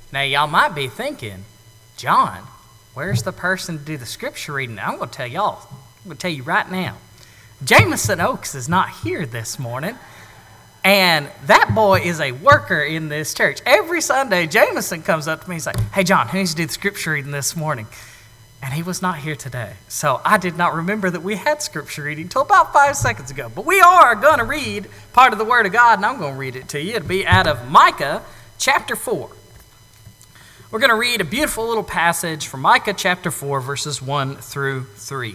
Now, y'all might be thinking, John, where's the person to do the scripture reading? I'm going to tell y'all. I'm going to tell you right now. Jameson Oaks is not here this morning. And that boy is a worker in this church. Every Sunday, Jameson comes up to me and he's like, hey, John, who needs to do the scripture reading this morning? And he was not here today. So I did not remember that we had scripture reading until about 5 seconds ago. But we are going to read part of the Word of God, and I'm going to read it to you. It'll be out of Micah chapter 4. We're going to read a beautiful little passage from Micah chapter 4, verses 1 through 3.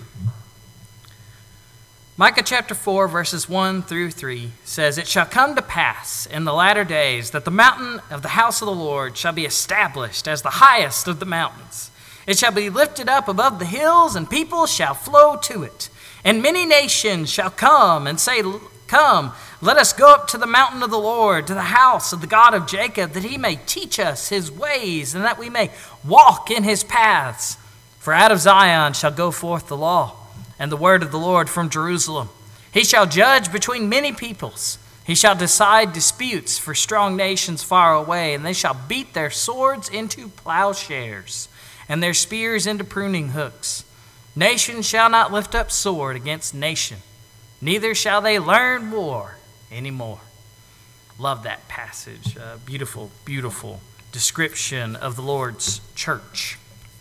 Micah chapter 4, verses 1 through 3 says, It shall come to pass in the latter days that the mountain of the house of the Lord shall be established as the highest of the mountains. It shall be lifted up above the hills, and people shall flow to it. And many nations shall come and say, Come, let us go up to the mountain of the Lord, to the house of the God of Jacob, that he may teach us his ways, and that we may walk in his paths. For out of Zion shall go forth the law, and the word of the Lord from Jerusalem. He shall judge between many peoples. He shall decide disputes for strong nations far away, and they shall beat their swords into plowshares, and their spears into pruning hooks. Nation shall not lift up sword against nation, neither shall they learn war anymore. Love that passage. Beautiful, beautiful description of the Lord's church.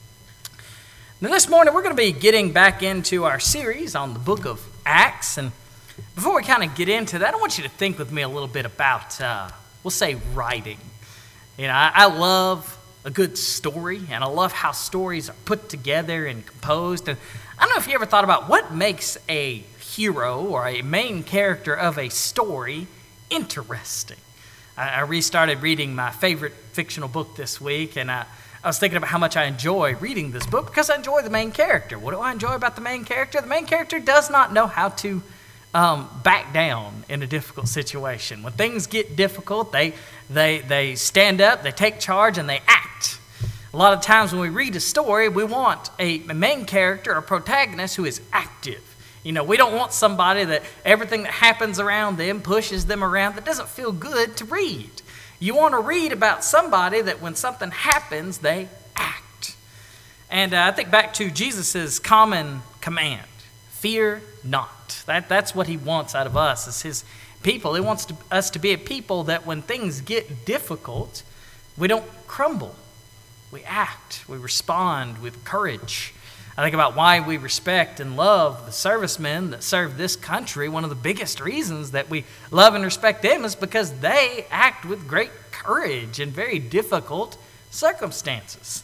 Now this morning we're going to be getting back into our series on the book of Acts. And before we kind of get into that, I want you to think with me a little bit about, we'll say, writing. You know, I love a good story, and I love how stories are put together and composed. And I don't know if you ever thought about what makes a hero or a main character of a story interesting. I restarted reading my favorite fictional book this week, and I was thinking about how much I enjoy reading this book because I enjoy the main character. What do I enjoy about the main character? The main character does not know how to back down in a difficult situation. When things get difficult, they stand up, they take charge, and they act. A lot of times when we read a story, we want a main character, a protagonist who is active. You know, we don't want somebody that everything that happens around them pushes them around. That doesn't feel good to read. You want to read about somebody that when something happens, they act. And I think back to Jesus' common command, fear not. That's what he wants out of us as his people. He wants us to be a people that when things get difficult, we don't crumble. We act. We respond with courage. I think about why we respect and love the servicemen that serve this country. One of the biggest reasons that we love and respect them is because they act with great courage in very difficult circumstances.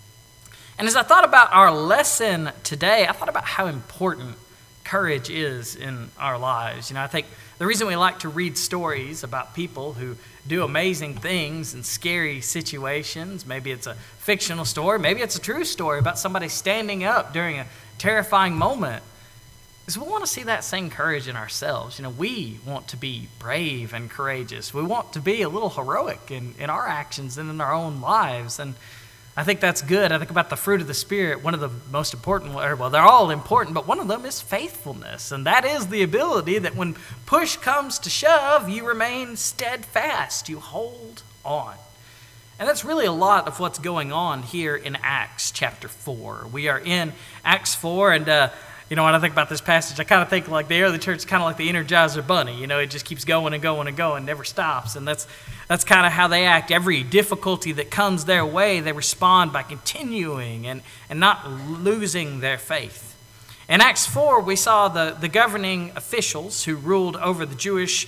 And as I thought about our lesson today, I thought about how important courage is in our lives. You know, I think the reason we like to read stories about people who do amazing things in scary situations, maybe it's a fictional story, maybe it's a true story about somebody standing up during a terrifying moment, is we want to see that same courage in ourselves. You know, we want to be brave and courageous. We want to be a little heroic in our actions and in our own lives. And I think that's good. I think about the fruit of the Spirit. One of the most important, well, they're all important, but one of them is faithfulness. And that is the ability that when push comes to shove, you remain steadfast. You hold on. And that's really a lot of what's going on here in Acts chapter 4. We are in Acts 4, and you know, when I think about this passage, I kind of think like the early church is kind of like the Energizer Bunny. You know, it just keeps going and going and going, never stops. And that's kind of how they act. Every difficulty that comes their way, they respond by continuing and not losing their faith. In Acts 4, we saw the governing officials who ruled over the Jewish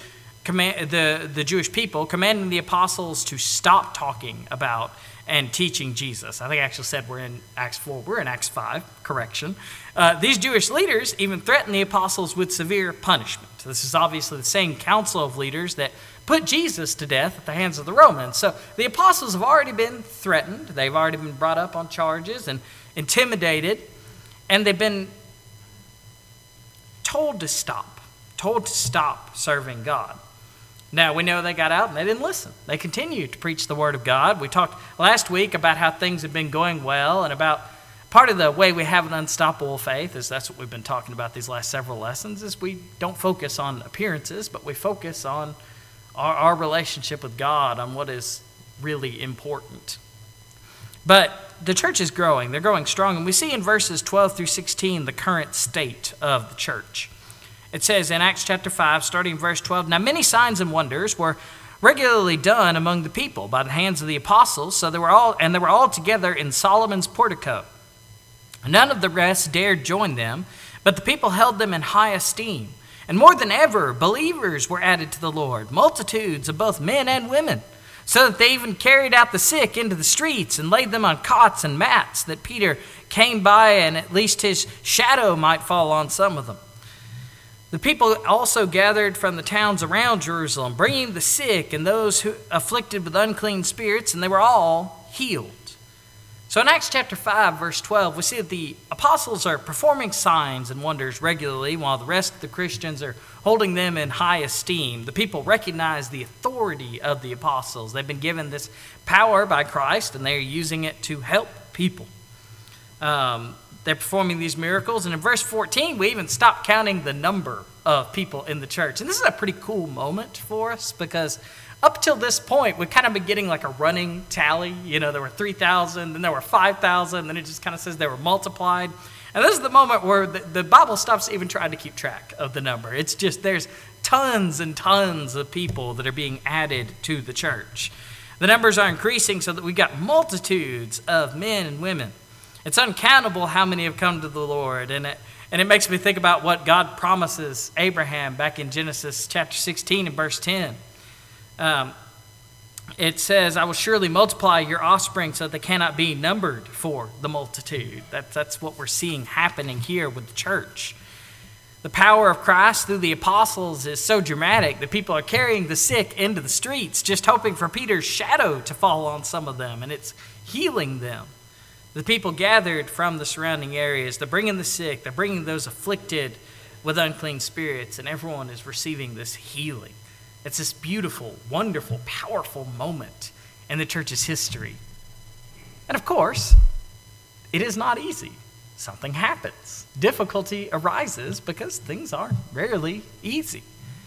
people commanding the apostles to stop talking about and teaching Jesus. I think I actually said we're in Acts 4. We're in Acts 5. Correction. These Jewish leaders even threatened the apostles with severe punishment. This is obviously the same council of leaders that put Jesus to death at the hands of the Romans. So the apostles have already been threatened. They've already been brought up on charges and intimidated. And they've been told to stop serving God. Now, we know they got out and they didn't listen. They continued to preach the word of God. We talked last week about how things have been going well and about part of the way we have an unstoppable faith is that's what we've been talking about these last several lessons is we don't focus on appearances, but we focus on our relationship with God, on what is really important. But the church is growing. They're growing strong. And we see in verses 12 through 16 the current state of the church. It says in Acts chapter 5, starting in verse 12, "Now many signs and wonders were regularly done among the people by the hands of the apostles, so they were all together in Solomon's portico. None of the rest dared join them, but the people held them in high esteem. And more than ever, believers were added to the Lord, multitudes of both men and women, so that they even carried out the sick into the streets and laid them on cots and mats, that Peter came by and at least his shadow might fall on some of them. The people also gathered from the towns around Jerusalem, bringing the sick and those who afflicted with unclean spirits, and they were all healed." So in Acts chapter 5, verse 12, we see that the apostles are performing signs and wonders regularly, while the rest of the Christians are holding them in high esteem. The people recognize the authority of the apostles. They've been given this power by Christ, and they're using it to help people. They're performing these miracles. And in verse 14, we even stop counting the number of people in the church. And this is a pretty cool moment for us, because up till this point, we've kind of been getting like a running tally. You know, there were 3,000, then there were 5,000, then it just kind of says they were multiplied. And this is the moment where the Bible stops even trying to keep track of the number. It's just there's tons and tons of people that are being added to the church. The numbers are increasing so that we've got multitudes of men and women. It's uncountable how many have come to the Lord. And it makes me think about what God promises Abraham back in Genesis chapter 16 and verse 10. It says, "I will surely multiply your offspring so that they cannot be numbered for the multitude." That's what we're seeing happening here with the church. The power of Christ through the apostles is so dramatic that people are carrying the sick into the streets, just hoping for Peter's shadow to fall on some of them, and it's healing them. The people gathered from the surrounding areas, they're bringing the sick, they're bringing those afflicted with unclean spirits, and everyone is receiving this healing. It's this beautiful, wonderful, powerful moment in the church's history. And of course, it is not easy. Something happens. Difficulty arises because things aren't rarely easy.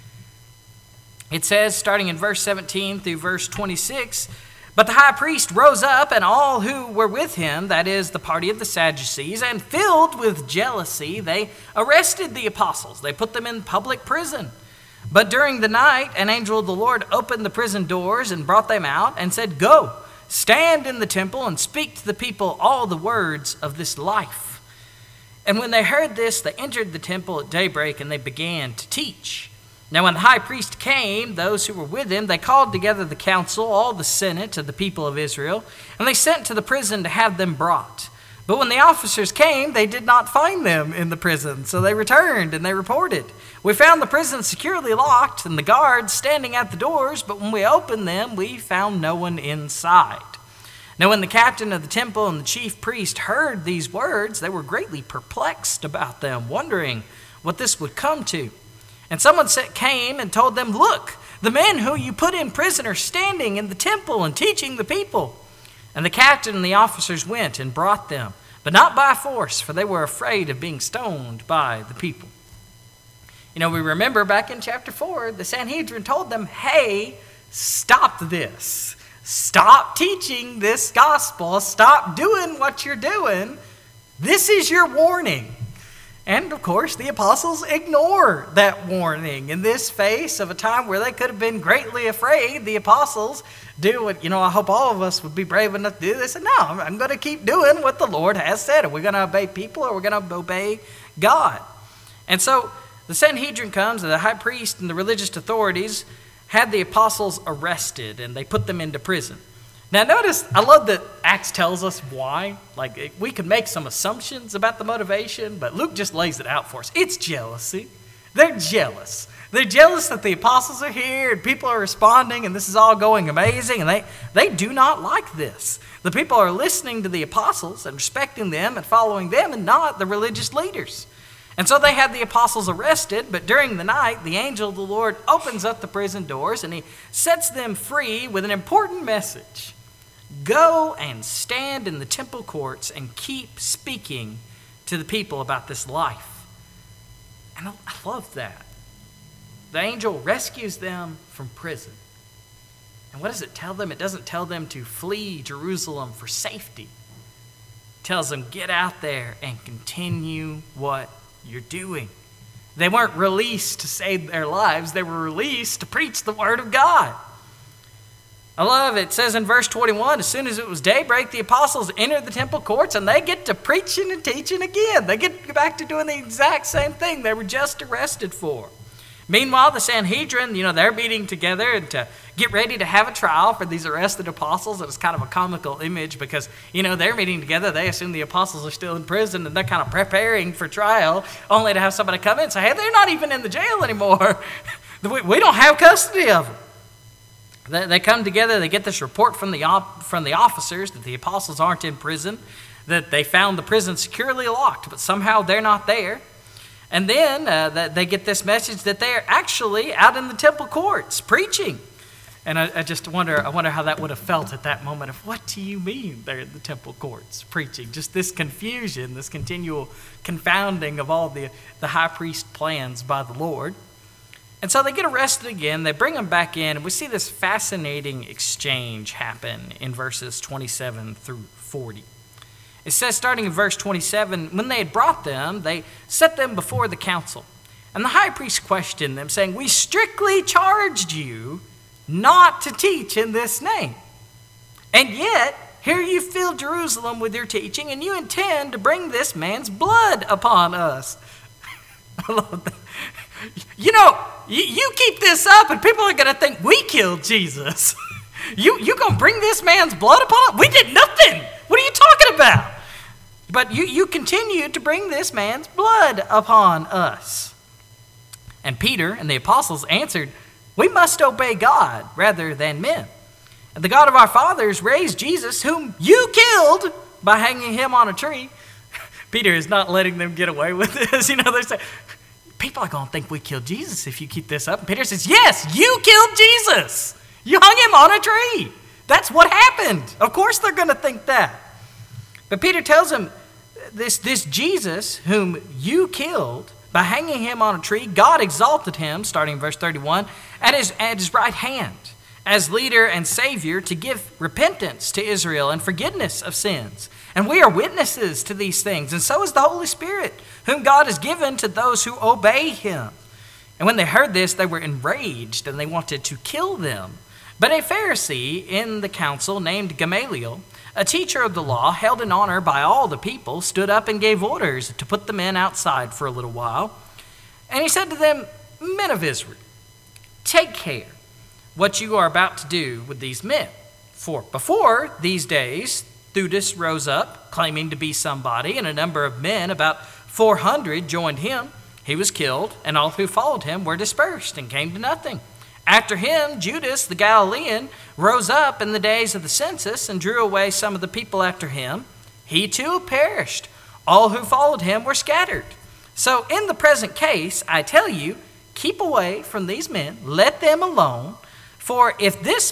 It says, starting in verse 17 through verse 26, "But the high priest rose up, and all who were with him," that is, the party of the Sadducees, "and filled with jealousy, they arrested the apostles. They put them in public prison. But during the night, an angel of the Lord opened the prison doors and brought them out and said, 'Go, stand in the temple and speak to the people all the words of this life.' And when they heard this, they entered the temple at daybreak, and they began to teach. Now when the high priest came, those who were with him, they called together the council, all the senate of the people of Israel, and they sent to the prison to have them brought. But when the officers came, they did not find them in the prison. So they returned and they reported, 'We found the prison securely locked and the guards standing at the doors, but when we opened them, we found no one inside.' Now when the captain of the temple and the chief priest heard these words, they were greatly perplexed about them, wondering what this would come to. And someone came and told them, 'Look, the men who you put in prison are standing in the temple and teaching the people.' And the captain and the officers went and brought them, but not by force, for they were afraid of being stoned by the people." You know, we remember back in chapter 4, the Sanhedrin told them, "Hey, stop this. Stop teaching this gospel. Stop doing what you're doing. This is your warning." And of course, the apostles ignore that warning. In this face of a time where they could have been greatly afraid, the apostles do what, I hope all of us would be brave enough to do this. And no, I'm going to keep doing what the Lord has said. Are we going to obey people or are we going to obey God? And so the Sanhedrin comes, and the high priest and the religious authorities had the apostles arrested, and they put them into prison. Now notice, I love that Acts tells us why. Like, we could make some assumptions about the motivation, but Luke just lays it out for us. It's jealousy. They're jealous. They're jealous that the apostles are here and people are responding and this is all going amazing, and they do not like this. The people are listening to the apostles and respecting them and following them and not the religious leaders. And so they had the apostles arrested, but during the night, the angel of the Lord opens up the prison doors and he sets them free with an important message. Go and stand in the temple courts and keep speaking to the people about this life. And I love that. The angel rescues them from prison. And what does it tell them? It doesn't tell them to flee Jerusalem for safety. It tells them, get out there and continue what you're doing. They weren't released to save their lives. They were released to preach the word of God. I love it. It says in verse 21, as soon as it was daybreak, the apostles entered the temple courts and they get to preaching and teaching again. They get back to doing the exact same thing they were just arrested for. Meanwhile, the Sanhedrin, they're meeting together and to get ready to have a trial for these arrested apostles. And it's kind of a comical image because, they're meeting together. They assume the apostles are still in prison and they're kind of preparing for trial, only to have somebody come in and say, hey, they're not even in the jail anymore. We don't have custody of them. They come together. They get this report from the officers that the apostles aren't in prison, that they found the prison securely locked, but somehow they're not there. And then they get this message that they're actually out in the temple courts preaching. And I just wonder how that would have felt at that moment of, what do you mean they're in the temple courts preaching? Just this confusion, this continual confounding of all the high priest plans by the Lord. And so they get arrested again. They bring them back in, and we see this fascinating exchange happen in verses 27 through 40. It says, starting in verse 27, when they had brought them, they set them before the council. And the high priest questioned them, saying, we strictly charged you not to teach in this name. And yet, here you fill Jerusalem with your teaching, and you intend to bring this man's blood upon us. I love that. You keep this up, and people are going to think we killed Jesus. You going to bring this man's blood upon us? We did nothing. What are you talking about? But you continue to bring this man's blood upon us. And Peter and the apostles answered, we must obey God rather than men. And the God of our fathers raised Jesus, whom you killed by hanging him on a tree. Peter is not letting them get away with this. They're saying, people are going to think we killed Jesus if you keep this up. And Peter says, yes, you killed Jesus. You hung him on a tree. That's what happened. Of course they're going to think that. But Peter tells him, this Jesus whom you killed by hanging him on a tree, God exalted him, starting in verse 31, at his right hand as leader and savior to give repentance to Israel and forgiveness of sins. And we are witnesses to these things, and so is the Holy Spirit, whom God has given to those who obey him. And when they heard this, they were enraged, and they wanted to kill them. But a Pharisee in the council named Gamaliel, a teacher of the law, held in honor by all the people, stood up and gave orders to put the men outside for a little while. And he said to them, men of Israel, take care what you are about to do with these men. For before these days, Theudas rose up, claiming to be somebody, and a number of men, about 400, joined him. He was killed, and all who followed him were dispersed and came to nothing. After him, Judas the Galilean rose up in the days of the census and drew away some of the people after him. He too perished. All who followed him were scattered. So in the present case, I tell you, keep away from these men, let them alone. For if this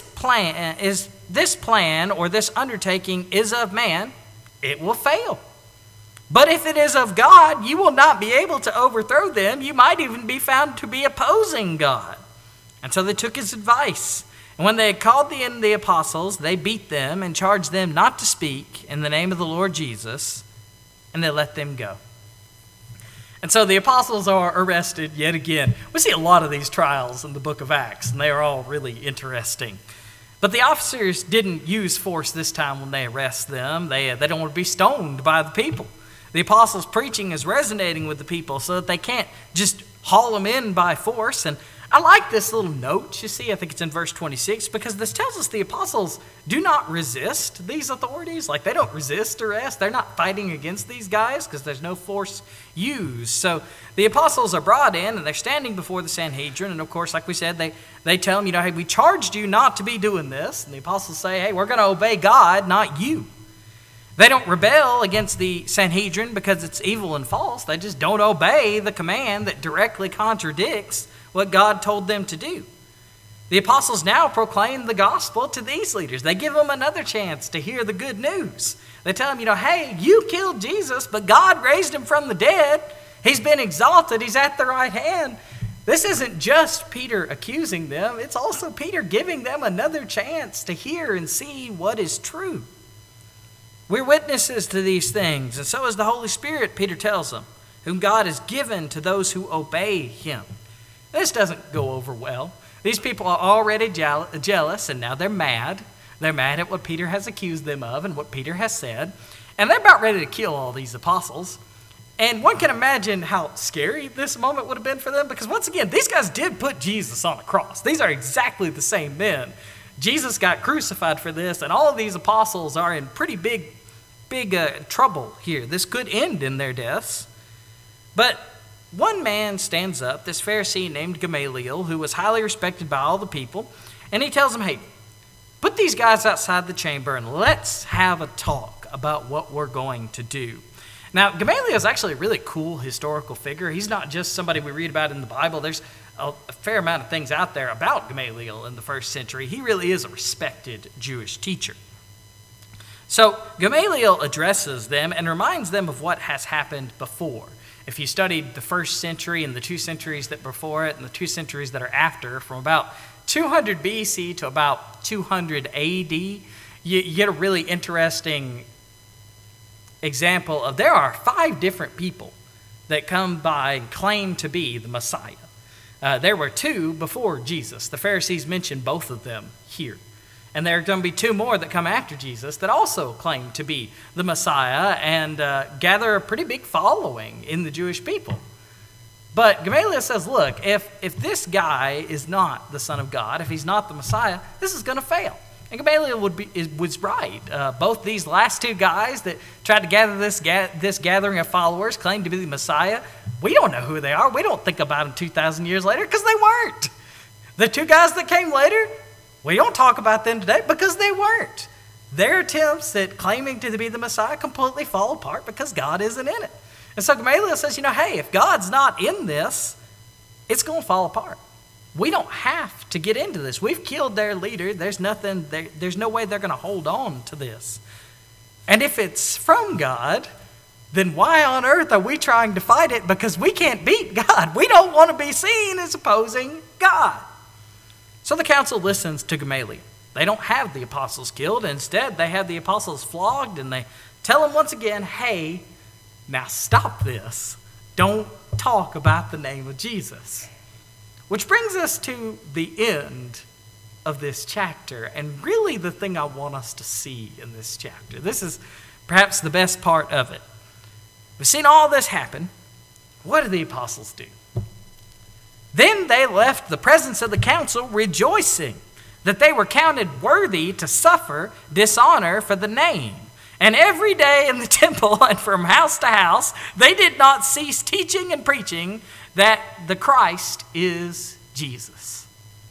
plan or this undertaking is of man, it will fail. But if it is of God, you will not be able to overthrow them. You might even be found to be opposing God. And so they took his advice. And when they had called in the apostles, they beat them and charged them not to speak in the name of the Lord Jesus, and they let them go. And so the apostles are arrested yet again. We see a lot of these trials in the book of Acts, and they are all really interesting. But the officers didn't use force this time when they arrest them. They don't want to be stoned by the people. The apostles' preaching is resonating with the people so that they can't just haul them in by force. And I like this little note, you see, I think it's in verse 26, because this tells us the apostles do not resist these authorities. Like, they don't resist arrest. They're not fighting against these guys because there's no force used. So the apostles are brought in, and they're standing before the Sanhedrin. And, of course, like we said, they tell them, hey, we charged you not to be doing this. And the apostles say, hey, we're going to obey God, not you. They don't rebel against the Sanhedrin because it's evil and false. They just don't obey the command that directly contradicts what God told them to do. The apostles now proclaim the gospel to these leaders. They give them another chance to hear the good news. They tell them, hey, you killed Jesus, but God raised him from the dead. He's been exalted. He's at the right hand. This isn't just Peter accusing them, it's also Peter giving them another chance to hear and see what is true. We're witnesses to these things, and so is the Holy Spirit, Peter tells them, whom God has given to those who obey him. This doesn't go over well. These people are already jealous, and now they're mad. They're mad at what Peter has accused them of and what Peter has said. And they're about ready to kill all these apostles. And one can imagine how scary this moment would have been for them, because once again, these guys did put Jesus on a cross. These are exactly the same men. Jesus got crucified for this, and all of these apostles are in pretty big trouble here. This could end in their deaths. But one man stands up, this Pharisee named Gamaliel, who was highly respected by all the people, and he tells them, hey, put these guys outside the chamber and let's have a talk about what we're going to do. Now, Gamaliel is actually a really cool historical figure. He's not just somebody we read about in the Bible. There's a fair amount of things out there about Gamaliel in the first century. He really is a respected Jewish teacher. So Gamaliel addresses them and reminds them of what has happened before. If you studied the first century and the 2 centuries that before it and the 2 centuries that are after, from about 200 BC to about 200 AD, you get a really interesting example of there are 5 different people that come by and claim to be the Messiah. There were 2 before Jesus. The Pharisees mention both of them here. And there are going to be 2 more that come after Jesus that also claim to be the Messiah and gather a pretty big following in the Jewish people. But Gamaliel says, look, if this guy is not the Son of God, if he's not the Messiah, this is going to fail. And Gamaliel was right. Both these last 2 guys that tried to gather this gathering of followers, claimed to be the Messiah, we don't know who they are. We don't think about them 2,000 years later because they weren't. The 2 guys that came later, we don't talk about them today because they weren't. Their attempts at claiming to be the Messiah completely fall apart because God isn't in it. And so Gamaliel says, hey, if God's not in this, it's going to fall apart. We don't have to get into this. We've killed their leader. There's no way they're going to hold on to this. And if it's from God, then why on earth are we trying to fight it? Because we can't beat God. We don't want to be seen as opposing God. So the council listens to Gamaliel. They don't have the apostles killed. Instead, they have the apostles flogged, and they tell them once again, hey, now stop this. Don't talk about the name of Jesus. Which brings us to the end of this chapter, and really the thing I want us to see in this chapter. This is perhaps the best part of it. We've seen all this happen. What do the apostles do? Then they left the presence of the council rejoicing that they were counted worthy to suffer dishonor for the name. And every day in the temple and from house to house, they did not cease teaching and preaching that the Christ is Jesus.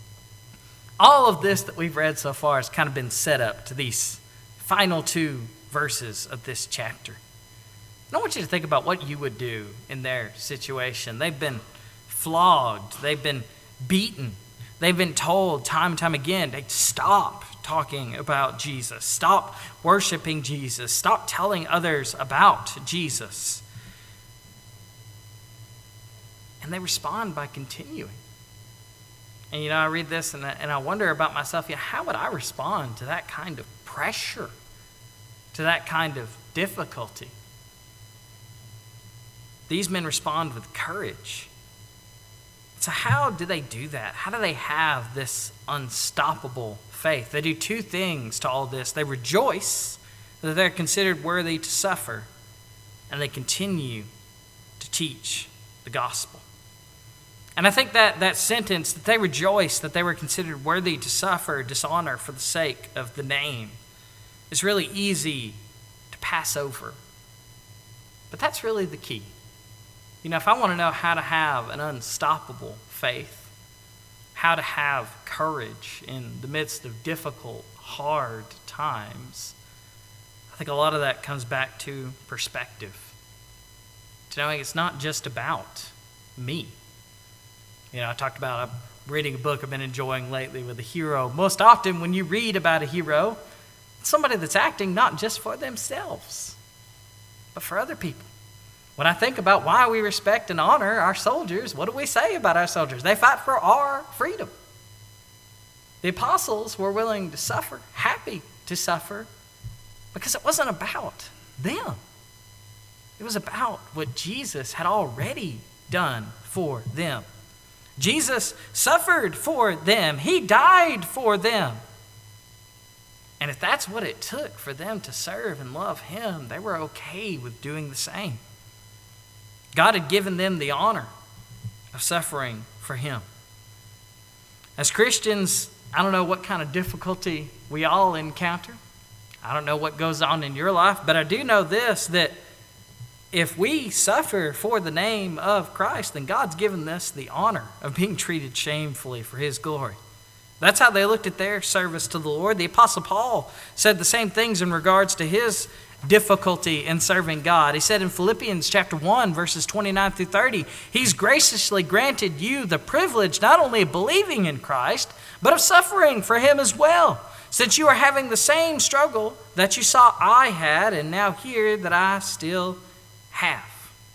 All of this that we've read so far has kind of been set up to these final 2 verses of this chapter. And I want you to think about what you would do in their situation. They've been flogged. They've been beaten. They've been told time and time again to stop talking about Jesus. Stop worshiping Jesus. Stop telling others about Jesus. And they respond by continuing. And I read this and I wonder about myself, how would I respond to that kind of pressure, to that kind of difficulty? These men respond with courage. So how do they do that? How do they have this unstoppable faith? They do 2 things to all this. They rejoice that they're considered worthy to suffer, and they continue to teach the gospel. And I think that sentence, that they rejoice that they were considered worthy to suffer dishonor for the sake of the name, is really easy to pass over. But that's really the key. If I want to know how to have an unstoppable faith, how to have courage in the midst of difficult, hard times, I think a lot of that comes back to perspective. To knowing it's not just about me. I talked about, I'm reading a book I've been enjoying lately with a hero. Most often when you read about a hero, it's somebody that's acting not just for themselves, but for other people. When I think about why we respect and honor our soldiers, what do we say about our soldiers? They fight for our freedom. The apostles were willing to suffer, happy to suffer, because it wasn't about them. It was about what Jesus had already done for them. Jesus suffered for them. He died for them. And if that's what it took for them to serve and love him, they were okay with doing the same. God had given them the honor of suffering for him. As Christians, I don't know what kind of difficulty we all encounter. I don't know what goes on in your life, but I do know this, that if we suffer for the name of Christ, then God's given us the honor of being treated shamefully for his glory. That's how they looked at their service to the Lord. The Apostle Paul said the same things in regards to his difficulty in serving God. He said in Philippians chapter 1, verses 29 through 30, he's graciously granted you the privilege not only of believing in Christ, but of suffering for him as well, since you are having the same struggle that you saw I had and now hear that I still have.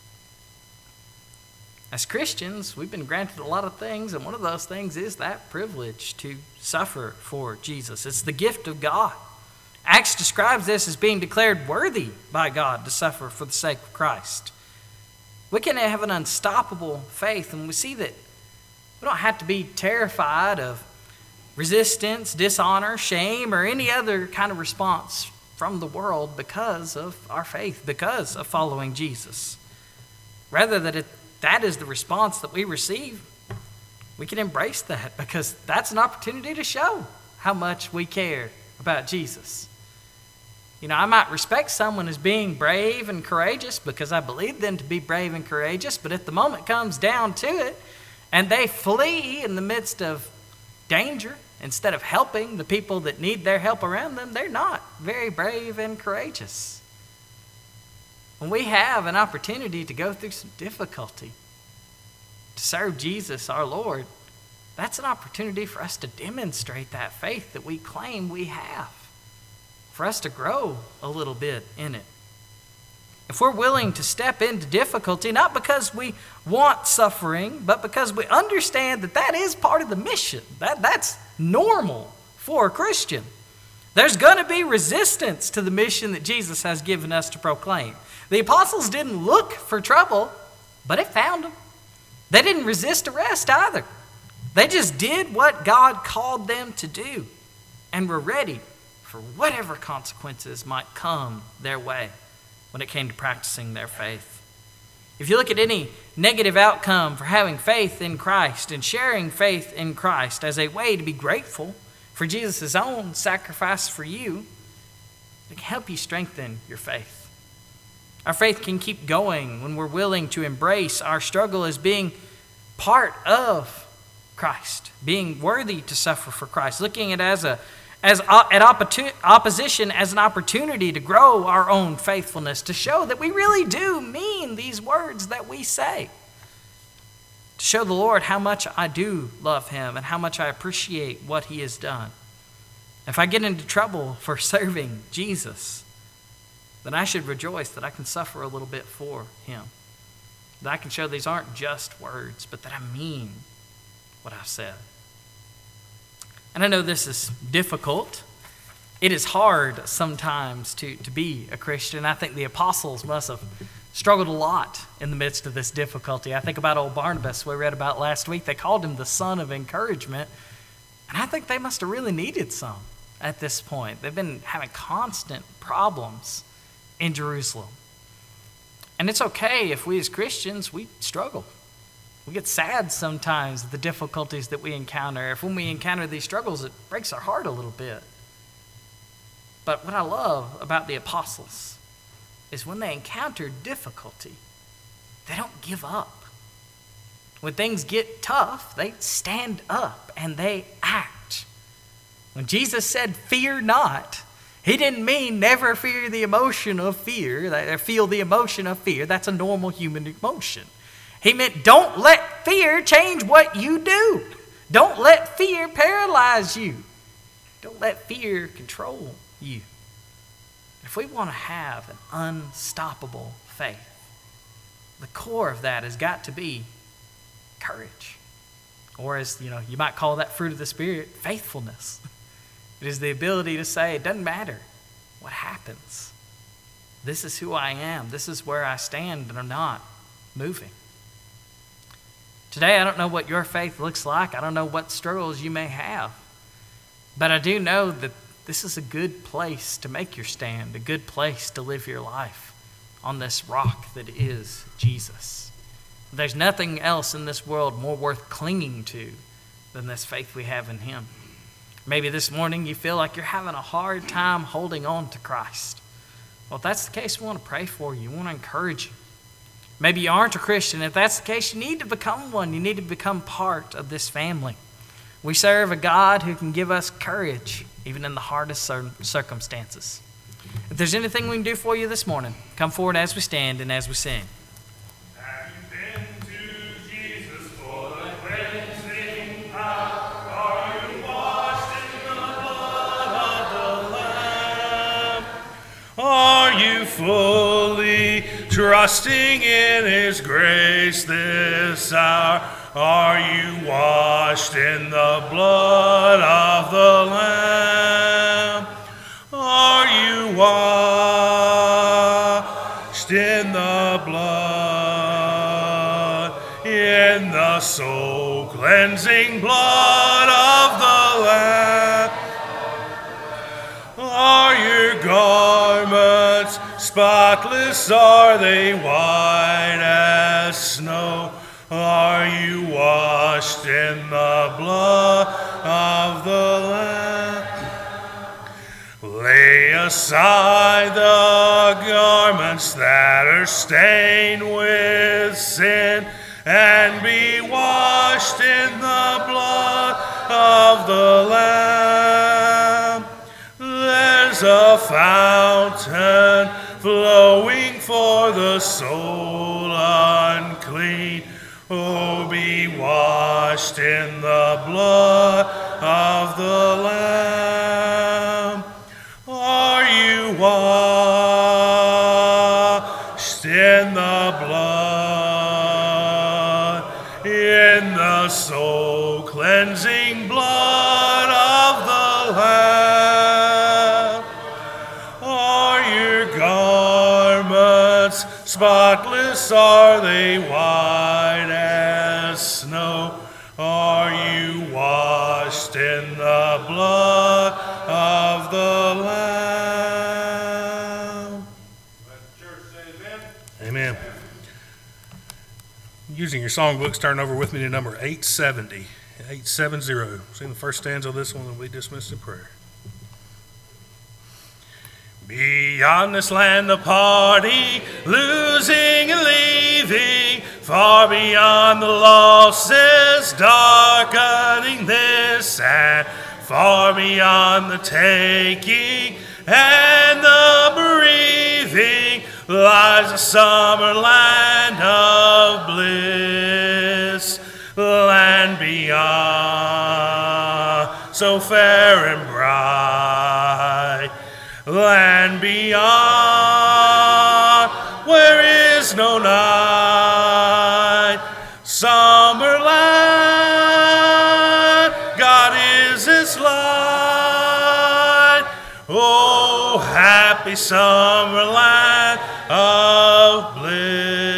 As Christians, we've been granted a lot of things, and one of those things is that privilege to suffer for Jesus. It's the gift of God. Acts describes this as being declared worthy by God to suffer for the sake of Christ. We can have an unstoppable faith, and we see that we don't have to be terrified of resistance, dishonor, shame, or any other kind of response from the world because of our faith, because of following Jesus. Rather, that is the response that we receive, we can embrace that because that's an opportunity to show how much we care about Jesus. You know, I might respect someone as being brave and courageous because I believe them to be brave and courageous, but if the moment comes down to it and they flee in the midst of danger instead of helping the people that need their help around them, they're not very brave and courageous. When we have an opportunity to go through some difficulty to serve Jesus our Lord, that's an opportunity for us to demonstrate that faith that we claim we have, for us to grow a little bit in it. If we're willing to step into difficulty, not because we want suffering, but because we understand that that is part of the mission, that's normal for a Christian. There's going to be resistance to the mission that Jesus has given us to proclaim. The apostles didn't look for trouble, but it found them. They didn't resist arrest either. They just did what God called them to do and were ready for whatever consequences might come their way when it came to practicing their faith. If you look at any negative outcome for having faith in Christ and sharing faith in Christ as a way to be grateful for Jesus' own sacrifice for you, it can help you strengthen your faith. Our faith can keep going when we're willing to embrace our struggle as being part of Christ, being worthy to suffer for Christ, looking at it at opposition as an opportunity to grow our own faithfulness, to show that we really do mean these words that we say, to show the Lord how much I do love him and how much I appreciate what he has done. If I get into trouble for serving Jesus, then I should rejoice that I can suffer a little bit for him, that I can show these aren't just words, but that I mean what I've said. And I know this is difficult. It is hard sometimes to be a Christian. I think the apostles must have struggled a lot in the midst of this difficulty. I think about old Barnabas we read about last week. They called him the son of encouragement. And I think they must have really needed some at this point. They've been having constant problems in Jerusalem. And it's okay if we as Christians, we struggle. We get sad sometimes at the difficulties that we encounter. If when we encounter these struggles, it breaks our heart a little bit. But what I love about the apostles is when they encounter difficulty, they don't give up. When things get tough, they stand up and they act. When Jesus said, "Fear not," he didn't mean never fear the emotion of fear, feel the emotion of fear. That's a normal human emotion. He meant don't let fear change what you do. Don't let fear paralyze you. Don't let fear control you. If we want to have an unstoppable faith, the core of that has got to be courage. Or as you might call that fruit of the Spirit, faithfulness. It is the ability to say, it doesn't matter what happens. This is who I am. This is where I stand, and I'm not moving. Today, I don't know what your faith looks like. I don't know what struggles you may have. But I do know that this is a good place to make your stand, a good place to live your life on this rock that is Jesus. There's nothing else in this world more worth clinging to than this faith we have in Him. Maybe this morning you feel like you're having a hard time holding on to Christ. Well, if that's the case, we want to pray for you. We want to encourage you. Maybe you aren't a Christian. If that's the case, you need to become one. You need to become part of this family. We serve a God who can give us courage, even in the hardest circumstances. If there's anything we can do for you this morning, come forward as we stand and as we sing. Are you fully trusting in His grace this hour? Are you washed in the blood of the Lamb? Are you washed in the blood, in the soul-cleansing blood of the Lamb? Are your garments spotless? Are they white as snow? Are you washed in the blood of the Lamb? Lay aside the garments that are stained with sin and be washed in the blood of the Lamb. There's a fountain flowing for the soul unclean. Oh, be washed in the blood of the Lamb. Are you washed in the blood, in the soul-cleansing blood of the Lamb? Are your garments spotless? Are they white as snow? Are you washed in the blood of the Lamb? Let the church say amen. Amen. Using your songbooks, turn over with me to number 870. 870. Sing the first stanza of this one and we dismiss in prayer. Beyond this land the party, losing and leaving, far beyond the losses, darkening this, and far beyond the taking and the breathing, lies a summer land of bliss, land beyond, so fair and bright. Land beyond, where is no night. Summer land, God is its light. Oh, happy summer land of bliss.